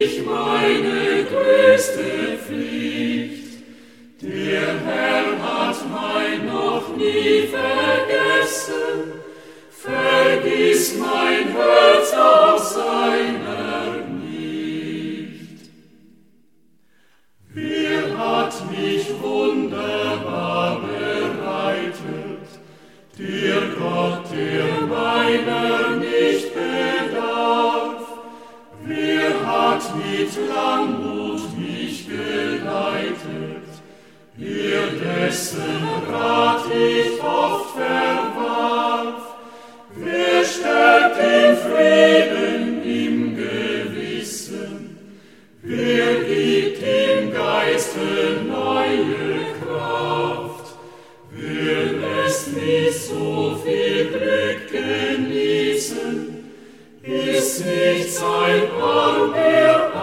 meine größte Pflicht. Der Herr hat mein noch nie vergessen, vergiss mein Herz auch seiner nicht. Wer hat mich wunderbar bereitet, der Gott, der meiner nicht bedarf. Wer hat mit Langmut mich geleitet, dessen Rat ich oft verwarf? Wer stärkt den Frieden im Gewissen? Wer gibt dem Geiste neue Kraft? Wer lässt mich so viel Glück genießen? Ist nicht sein Arm, der